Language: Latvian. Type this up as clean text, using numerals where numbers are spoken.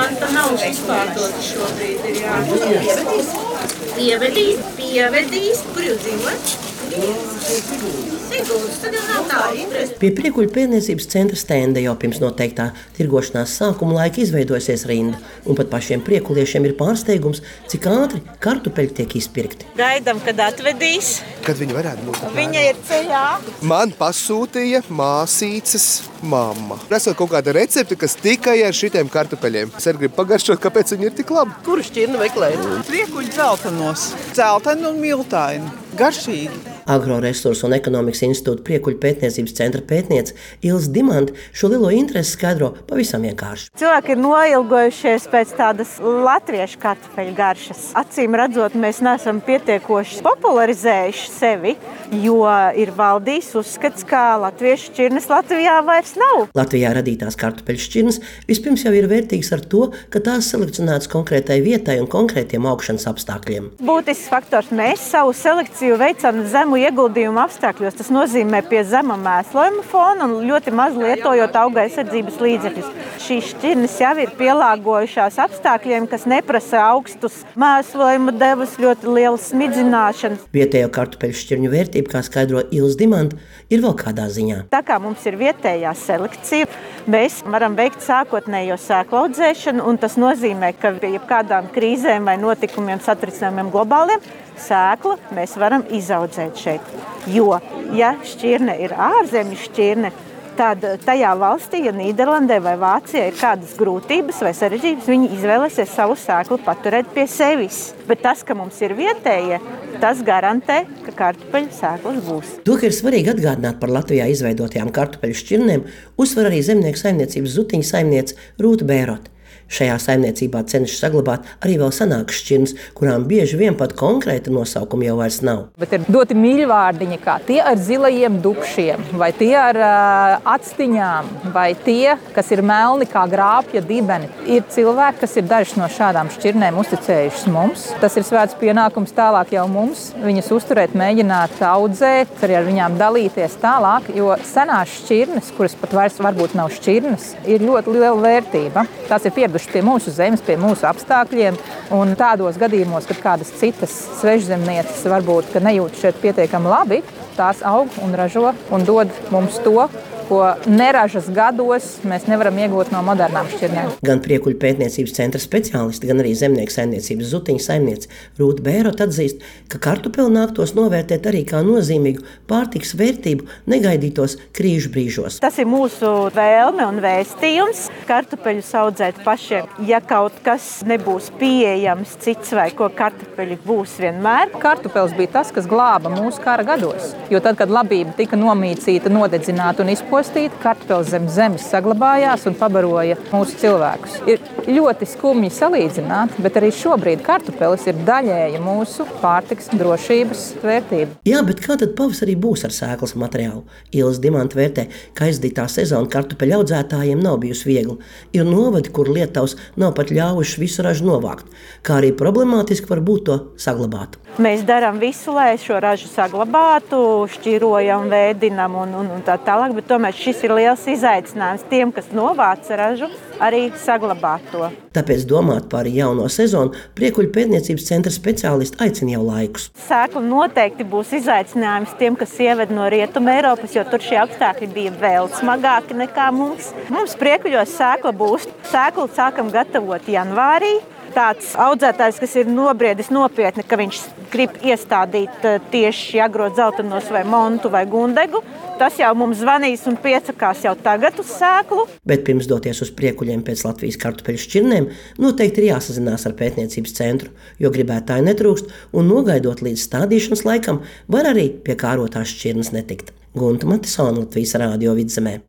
Santa nav izpārdota šobrīd, ir pievedīs, kur jūs dzīvot? Pie Priekuļu pētniecības centra stenda jau pirms noteiktā tirgošanās sākuma laika izveidojusies rinda, un pat pašiem priekuliešiem ir pārsteigums, cik ātri kartupeļi tiek izpirkti. Gaidām, kad atvedīs. Kad viņi varētu būt? Viņa ir ceļā. Man pasūtīja māsīcas mamma. Esot kaut kāda recepte, kas tikai ar šitiem kartupeļiem. Es arī gribu pagaršot, kāpēc viņi ir tik labi. Kuru šķirni meklēt? Priekuļu dzeltenos. Dzelteni un miltaini. Garšīgi. Agroresursu un ekonomikas institūta Priekuļu pētniecības centra pētniece Ilze Dimanta šo lielo interesi skaidro pavisam vienkārši. Cilvēki ir noilgojušies pēc tādas latviešu kartupeļu garšas. Acīm redzot, mēs neesam pietiekoši popularizējuši sevi, jo ir valdījis uzskats, ka latviešu šķirnes Latvijā vairs nav. Latvijā radītās kartupeļu šķirnes vispirms jau ir vērtīgas ar to, ka tās selekcionētas konkrētai vietai un konkrētiem augšanas apstākļiem. Būtisks faktors, mēs savu selekciju veicam zemu ieguldījumu apstākļos. Tas nozīmē pie zema mēslojuma fona un ļoti maz lietojot auga aizsardzības līdzekļus. Šīs šķirnes jau ir pielāgojušās apstākļiem, kas neprasa augstus mēslojuma devas, ļoti lielu smidzināšanu. Vietējo kartupeļu šķirņu vērtība, kā skaidro Ilze Dimanta, ir vēl kādā ziņā. Tā kā mums ir vietējā selekcija, mēs varam veikt sākotnējo sēklu audzēšanu, un tas nozīmē, ka pie jebkādām krīzēm vai notikumiem, satricinājumiem globāliem, sēklu mēs varam izaudzēt šeit. Jo, ja šķirne ir ārzemju šķirne, tad tajā valstī, ja Nīderlandē vai Vācijā ir kādas grūtības vai sarežģības, viņi izvēlēsies savu sēklu paturēt pie sevis. Bet tas, ka mums ir vietējie, tas garantē, ka kartupeļu sēklas būs. To, ka ir svarīgi atgādināt par Latvijā izveidotajām kartupeļu šķirnēm, uzsver arī zemnieku saimniecības Zutiņu saimniece Rūta Bērota. Šajā saimniecībā cenšas saglabāt arī vēl senākas šķirnes, kurām bieži vien pat konkrēta nosaukuma jau vairs nav. Bet ir doti mīļvārdiņi, kā tie ar zilajiem dukšiem, vai tie ar actiņām, vai tie, kas ir melni kā grāpja dibeni. Ir cilvēki, kas ir dažas no šādām šķirnēm uzticējušas mums. Tas ir svēts pienākums tālāk jau mums. Viņas uzturēt, mēģināt audzēt, arī ar viņām dalīties tālāk, jo senās šķirnes, kuras pat vairs varbūt nav šķirnes, ir ļoti liela vērtība. Tās ir pieradušas pie mūsu zemes, pie mūsu apstākļiem, un tādos gadījumos, kad kādas citas svežzemnieces varbūt nejūt šeit pietiekami labi, tās aug un ražo un dod mums to, ko neražas gados mēs nevaram iegūt no modernām šķirnēm. Gan Priekuļu pētniecības centra speciālisti, gan arī zemnieku saimniecības Zutiņu saimniece Rūta Bērota atzīst, ka kartupeli nāktos novērtēt arī kā nozīmīgu pārtikas vērtību negaidītos krīžu brīžos. Tas ir mūsu vēlme un vēstījums. Kartupeļus audzēt pašiem, ja kaut kas nebūs pieejams cits vai ko kartupeļi būs vienmēr. Kartupelis bija tas, kas glāba mūsu kara gados, jo tad, kad labība tika nomīcīta, nodedzināta un izpostīta, kartupelis zem zemes saglabājās un pabaroja mūsu cilvēkus. Ir ļoti skumji salīdzināt, bet arī šobrīd kartupelis ir daļēja mūsu pārtikas drošības vērtība. Jā, bet kā tad pavasarī būs ar sēklas materiālu? Ilze Dimanta vērtē, ka aizdītā sezona kartupeļu audzētājiem nav bijusi viegla. Ir novadi, kur Lietuvas nav pat ļāvuši visu ražu novākt, kā arī problemātiski var būt to saglabāt. Mēs darām visu, lai šo ražu saglabātu, šķirojam, vēdinam un tā tālāk, bet tomēr šis ir liels izaicinājums tiem, kas novāc ražu, arī saglabāt to. Tāpēc domāt par jauno sezonu Priekuļu pētniecības centra speciālisti aicina jau laikus. Sēkla noteikti būs izaicinājums tiem, kas ieved no Rietuma Eiropas, jo tur šie apstākļi bija vēl smagāki nekā mums. Mums Priekuļos sēkla būs. Sēklu sākam gatavot janvārī. Tāds audzētājs, kas ir nobriedis nopietni, ka viņš grib iestādīt tieši agrodzeltenos vai montu vai gundegu, tas jau mums zvanīs un piesakās jau tagad uz sēklu. Bet pirms doties uz Priekuļiem pēc Latvijas kartupeļu šķirnēm, noteikti ir jāsazinās ar pētniecības centru, jo gribētāji netrūkst un nogaidot līdz stādīšanas laikam var arī pie kārotās šķirnes netikt. Gunta Matisone, Latvijas Rādio Vidzemē.